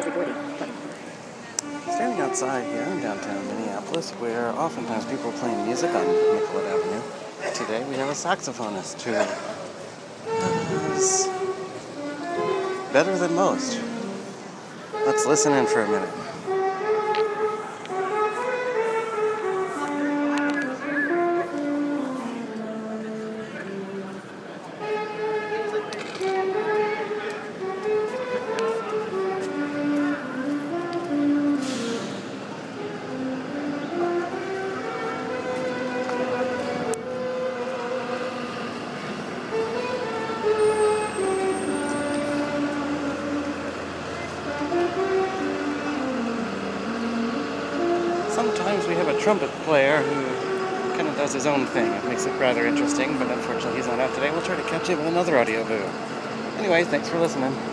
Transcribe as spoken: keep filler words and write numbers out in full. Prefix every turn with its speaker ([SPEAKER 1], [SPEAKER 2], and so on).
[SPEAKER 1] Standing outside here in downtown Minneapolis, where oftentimes people are playing music on Nicollet Avenue. Today we have a saxophonist who is better than most. Let's listen in for a minute. Sometimes we have a trumpet player who kind of does his own thing. It makes it rather interesting, but unfortunately he's not out today. We'll try to catch him in another audio boo. Anyway, thanks for listening.